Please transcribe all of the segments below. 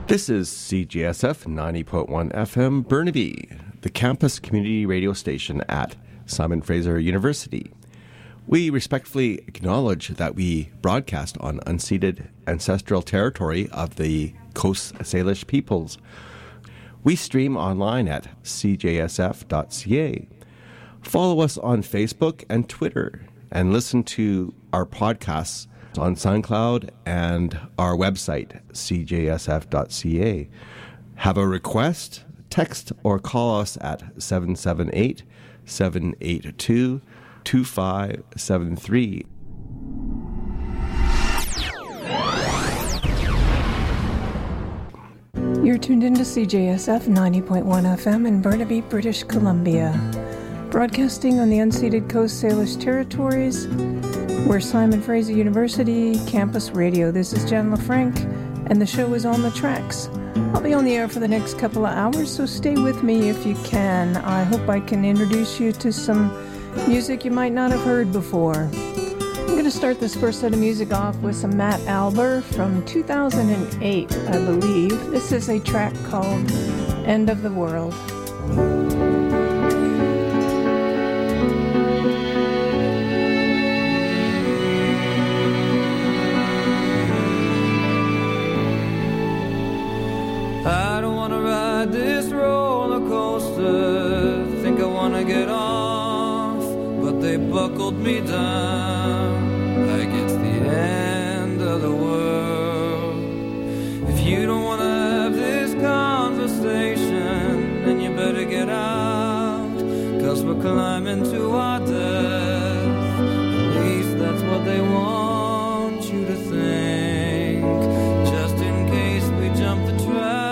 This is CJSF 90.1 FM Burnaby, the campus community radio station at Simon Fraser University. We respectfully acknowledge that we broadcast on unceded ancestral territory of the Coast Salish peoples. We stream online at cjsf.ca. Follow us on Facebook and Twitter, and listen to our podcasts on SoundCloud and our website, cjsf.ca. Have a request? Text or call us at 778-782-2573. You're tuned into CJSF 90.1 FM in Burnaby, British Columbia. Broadcasting on the unceded Coast Salish territories, we're Simon Fraser University Campus Radio. This is Jen LaFranc, and the show is On the Tracks. I'll be on the air for the next couple of hours, so stay with me if you can. I hope I can introduce you to some music you might not have heard before. I'm going to start this first set of music off with some Matt Alber from 2008, I believe. This is a track called End of the World. I don't wanna ride this roller coaster, think I wanna get off, but they buckled me down like it's the end of the world. If you don't wanna have this conversation, then you better get out, 'cause we're climbing to our death. At least that's what they want you to think. Just in case we jump the track,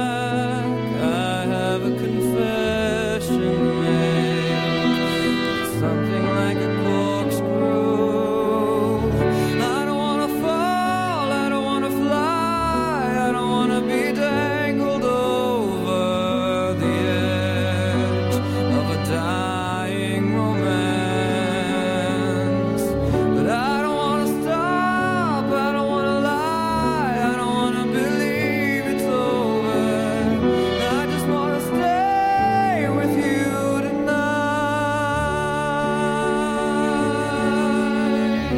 a confession to make, something like a corkscrew. I don't want to fall, I don't want to fly, I don't want to be dangled over the edge of a dying romance. But I don't want to stop, I don't want to lie, I don't want to believe it's over. I just want to stay with you tonight.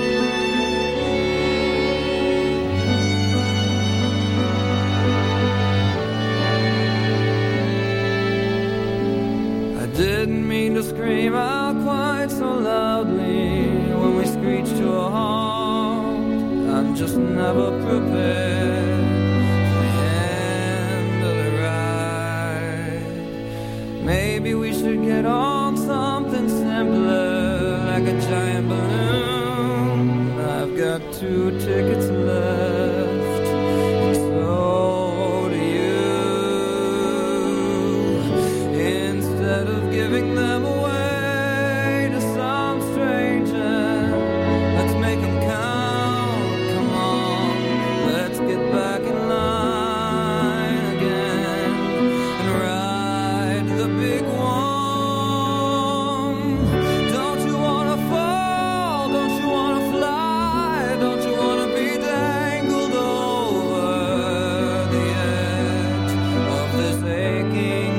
I didn't mean to scream out quite so loudly when we screeched to a halt. I'm just never prepared for the end of the ride. Maybe we should get on something simpler, like a giant balloon. I've got 2 tickets left, and so do you. Instead of giving them away to some stranger, let's make them count. Come on, let's get back in line again and ride the big one. Don't you wanna fall? Don't you wanna fly? Don't you wanna be dangled over the edge of this aching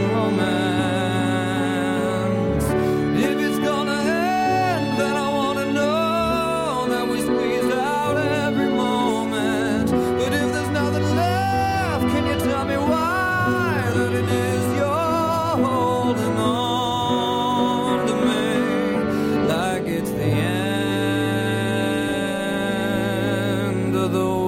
romance? If it's gonna end, then I wanna know that we squeezed out every moment. But if there's nothing left, can you tell me why that it is you're holding on to me like it's the end of the world?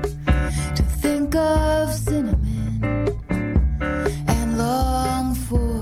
of cinnamon and long for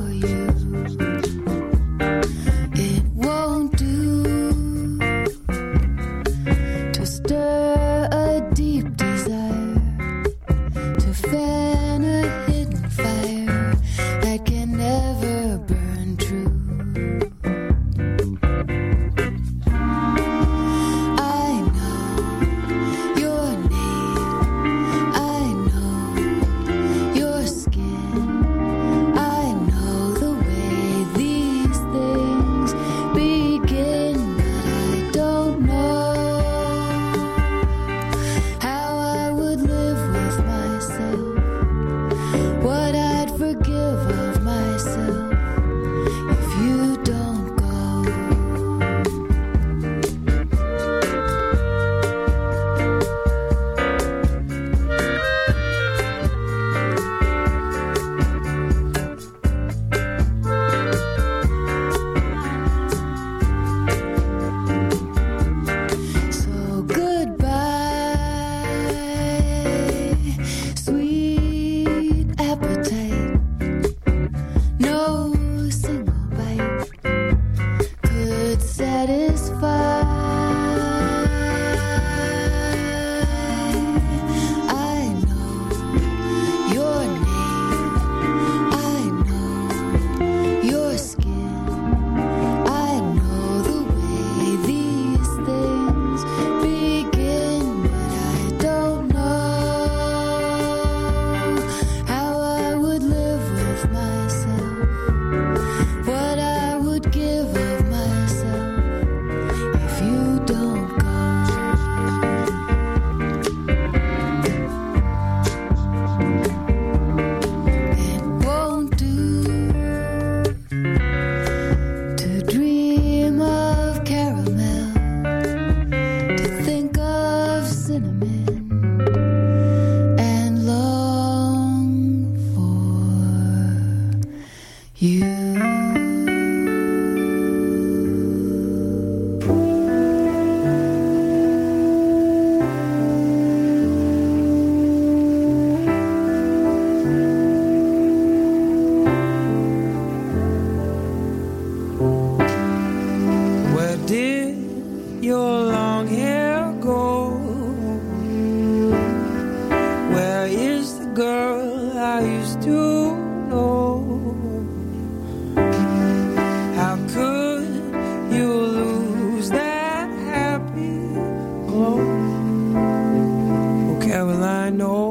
I know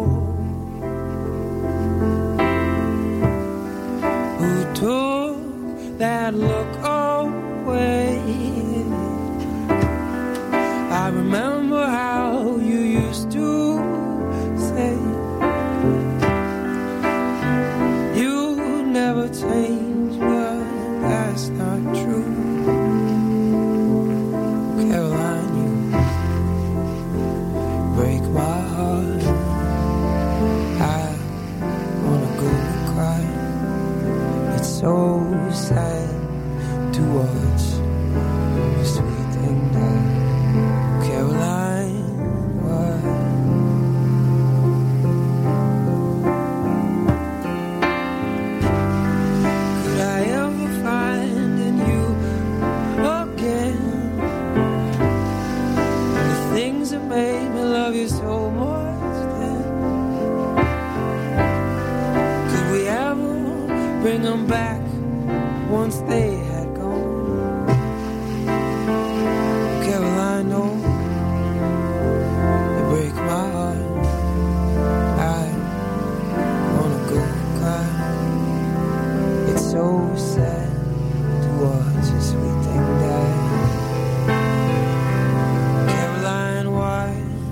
who took that look away. I remember how you used to say you never change, but that's not true. Caroline, you break my heart. I wanna go and cry. It's so sad to watch the sweet thing die. Caroline, why? Could I ever find in you again the things that made me love you so much then? Could we ever bring them back once they had gone? Caroline, no, you break my heart. I wanna go and cry. It's so sad to watch a sweet thing die. Caroline, why?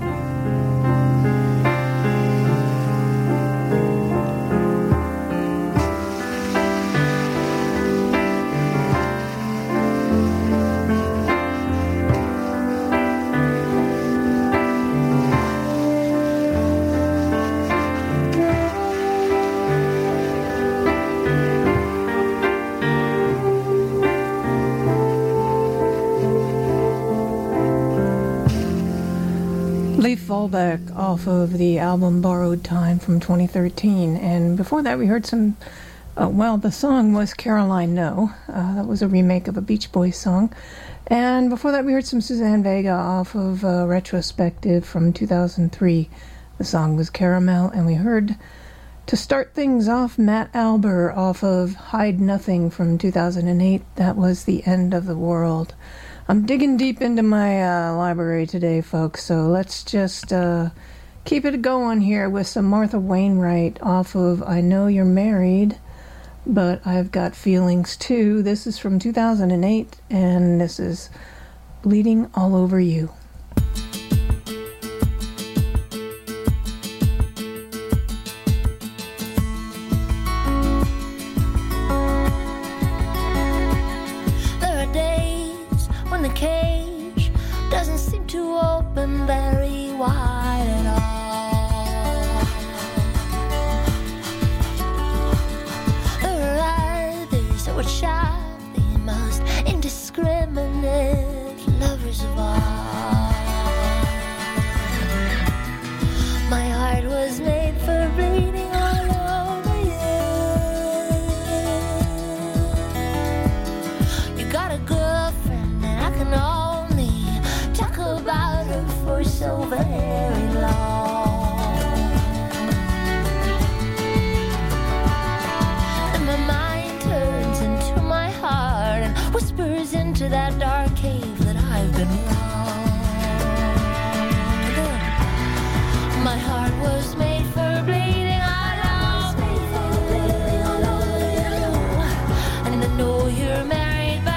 Leif Fallback off of the album Borrowed Time from 2013. And before that we heard some, the song was Caroline No. That was a remake of a Beach Boys song. And before that we heard some Suzanne Vega off of Retrospective from 2003. The song was Caramel. And we heard, to start things off, Matt Alber off of Hide Nothing from 2008. That was The End of the World. I'm digging deep into my library today, folks, so let's just keep it going here with some Martha Wainwright off of I Know You're Married, but I've Got Feelings Too. This is from 2008, and this is Bleeding All Over You. Cage doesn't seem to open very wide at all. There are others that would shout the most indiscriminate lovers of all. My heart was made for bleeding all over you. You got a girlfriend and I can only talk about her for so very long. And my mind turns into my heart and whispers into that dark cave that I've been wrong. My heart was made for bleeding all over you. And I know you're married, but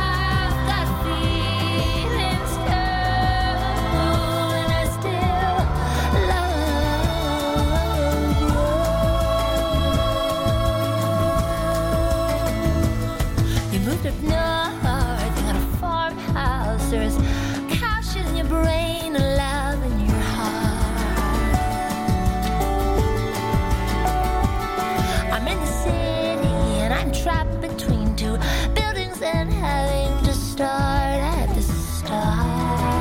up north, you got a farmhouse. There's couches in your brain and love in your heart. I'm in the city and I'm trapped between two buildings and having to start at the start.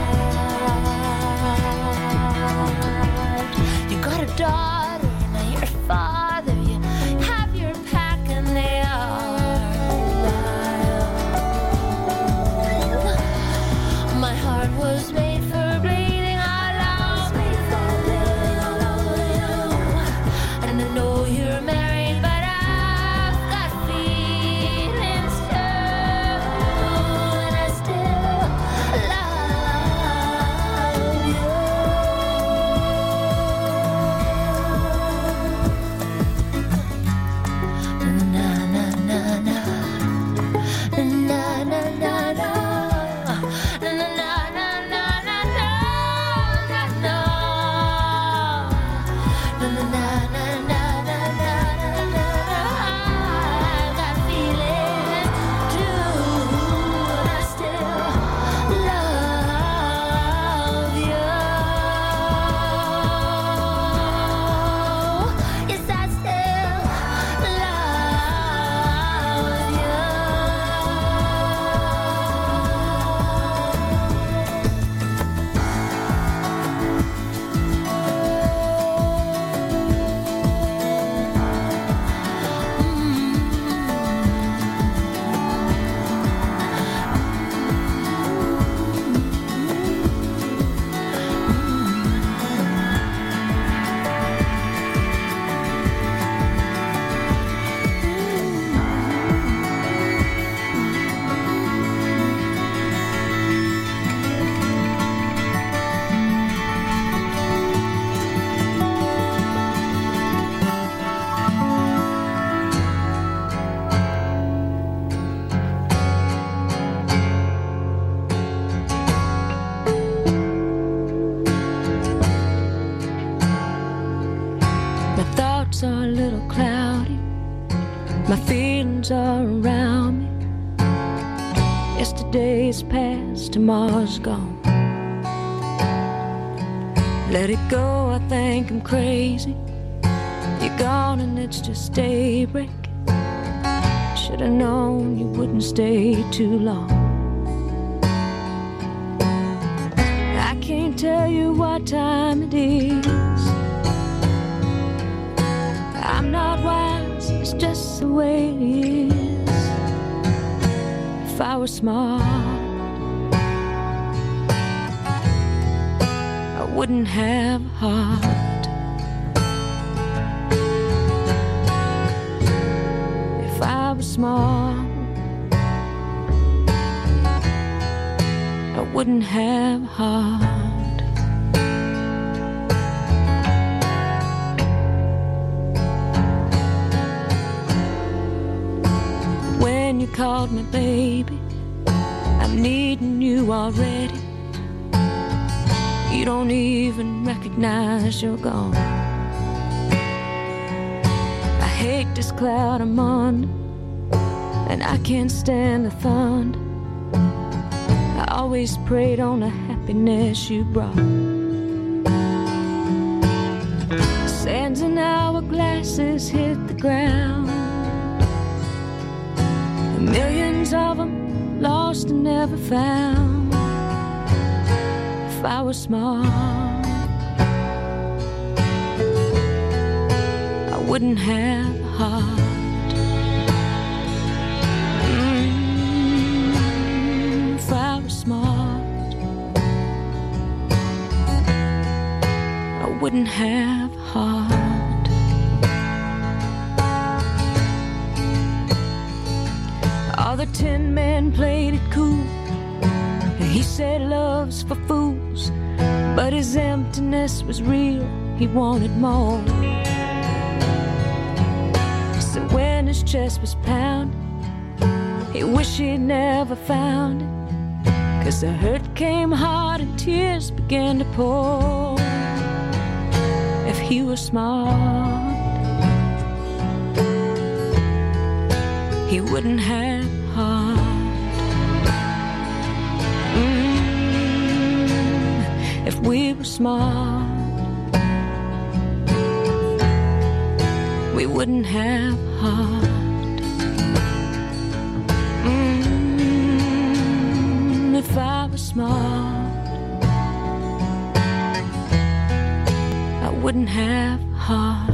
You got a daughter, now you're a father. You have your pack and they are. My heart was made for bleeding all over you. And I know you're married, but I've got feelings too. And I still love you. My feelings are around me. Yesterday's past, tomorrow's gone. Let it go, I think I'm crazy. You're gone and it's just daybreak. Should've known you wouldn't stay too long. I can't tell you what time it is. I'm not wise, it's just the way it is. If I were smart, I wouldn't have a heart. If I was smart, I wouldn't have a heart. When you called me baby, I'm needing you already. You don't even recognize you're gone. I hate this cloud I'm under, and I can't stand the thunder. I always prayed on the happiness you brought. Sands and hourglasses hit the ground. Millions of them lost and never found. If I was smart, I wouldn't have a heart. If I was smart, I wouldn't have a heart. All the Tin Men played it cool. He said love's for fools, but his emptiness was real. He wanted more. So when his chest was pounded, he wished he'd never found it. 'Cause the hurt came hard and tears began to pour. If he was smart, he wouldn't have a heart. If we were smart, we wouldn't have a heart. If I was smart, I wouldn't have a heart.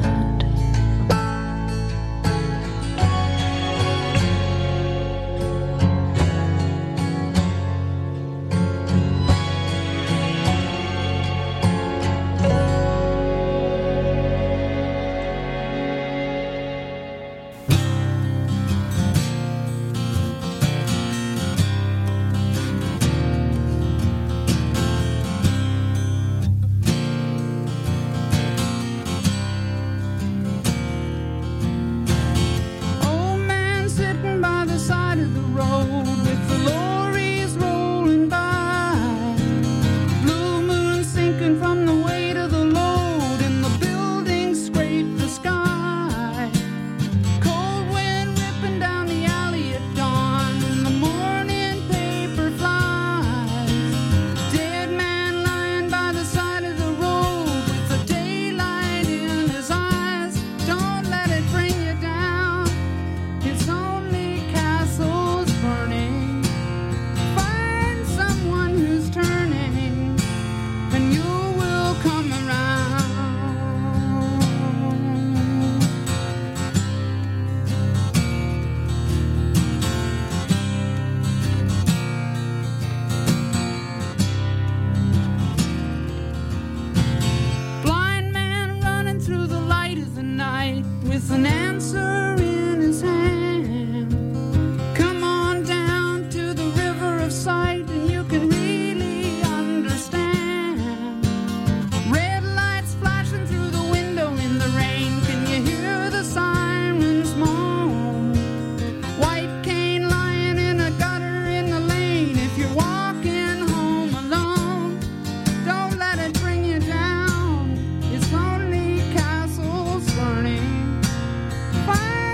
Fire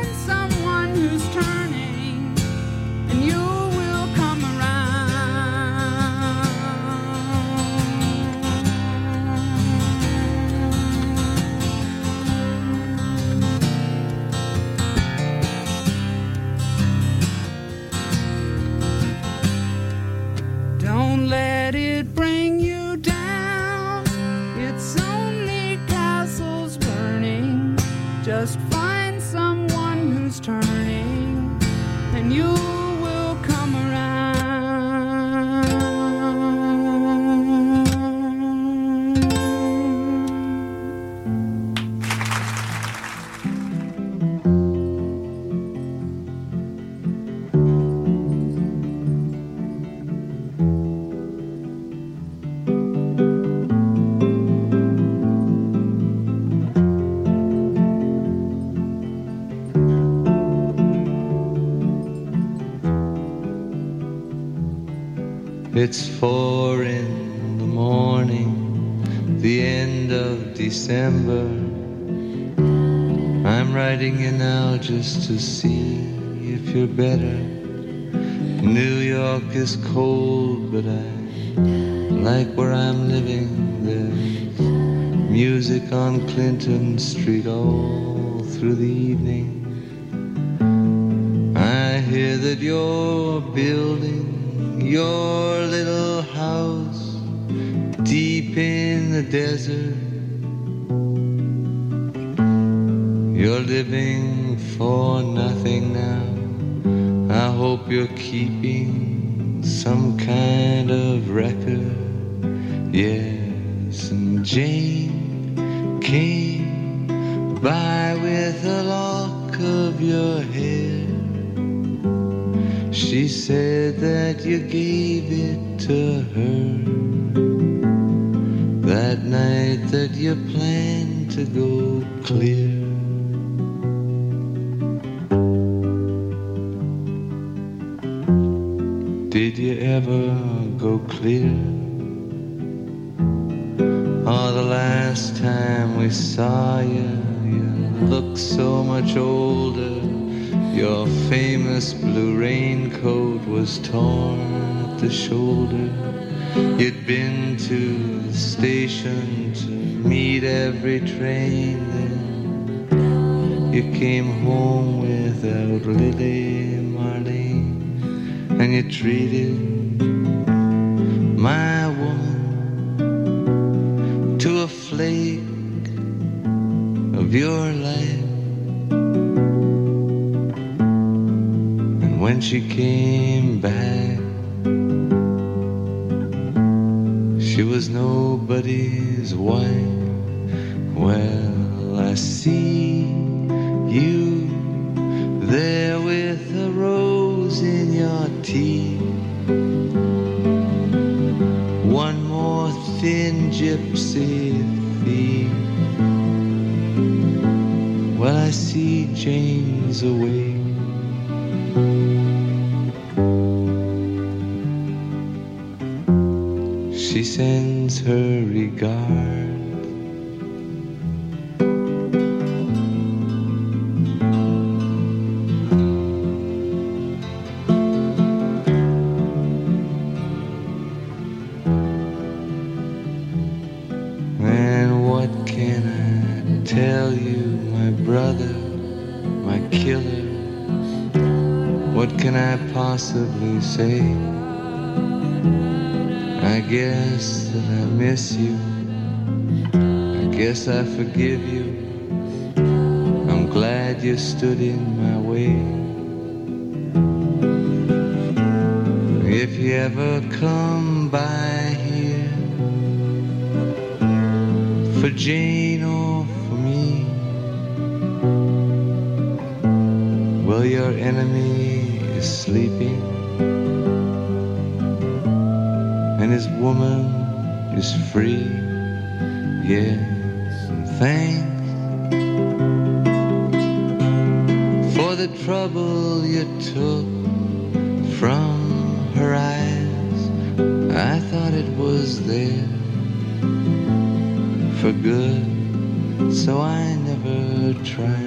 Just find someone who's turning, and you will come around. It's 4 in the morning, the end of December. I'm writing you now just to see if you're better. New York is cold, but I like where I'm living. There's music on Clinton Street all through the evening. I hear that you're building your little house deep in the desert. You're living for nothing now. I hope you're keeping some kind of record. Yes, and Jane came by with a lock of your hair. She said that you gave it to her that night that you planned to go clear. Did you ever go clear? Oh, the last time we saw you, you looked so much older. Your famous blue raincoat was torn at the shoulder. You'd been to the station to meet every train. Then you came home without Lily Marlene, and you treated my woman to a flake of your life. When she came back, she was nobody's wife. Well, I see you there with a rose in your teeth. One more thin gypsy thief. Well, I see Jane's away. She sends her regards. And what can I tell you, my brother, my killer? What can I possibly say? I guess that I miss you. I guess I forgive you. I'm glad you stood in my way. If you ever come by here for Jane or for me, well, your enemy is sleeping, and his woman is free. Yes, and thanks for the trouble you took from her eyes. I thought it was there for good, so I never tried.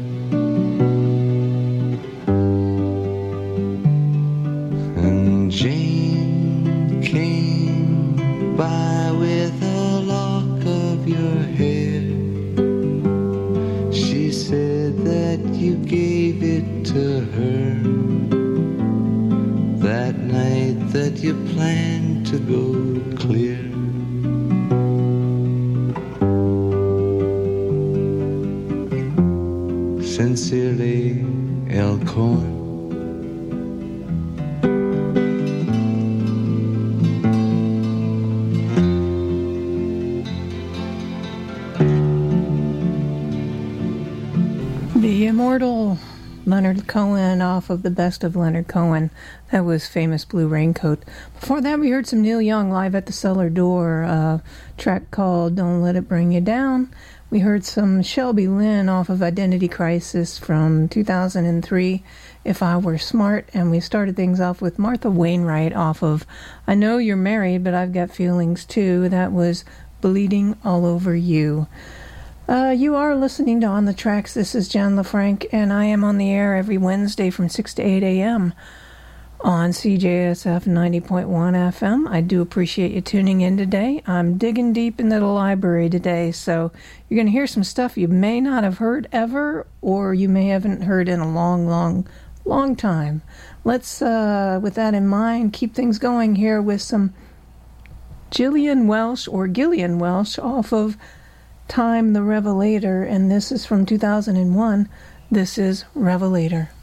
And Jane came by with a lock of your hair. She said that you gave it to her that night that you planned to go clear. Sincerely, El Cohen. The immortal Leonard Cohen off of the Best of Leonard Cohen. That was Famous Blue Raincoat. Before that, we heard some Neil Young live at the Cellar Door, a track called Don't Let It Bring You Down. We heard some Shelby Lynn off of Identity Crisis from 2003, If I Were Smart. And we started things off with Martha Wainwright off of I Know You're Married, But I've Got Feelings Too. That was Bleeding All Over You. You are listening to On the Tracks. This is Jan LaFranc, and I am on the air every Wednesday from 6 to 8 a.m. on CJSF 90.1 FM. I do appreciate you tuning in today. I'm digging deep into the library today, so you're going to hear some stuff you may not have heard ever, or you may haven't heard in a long time. Let's, with that in mind, keep things going here with some Gillian Welch off of Time the Revelator, and this is from 2001. This is Revelator.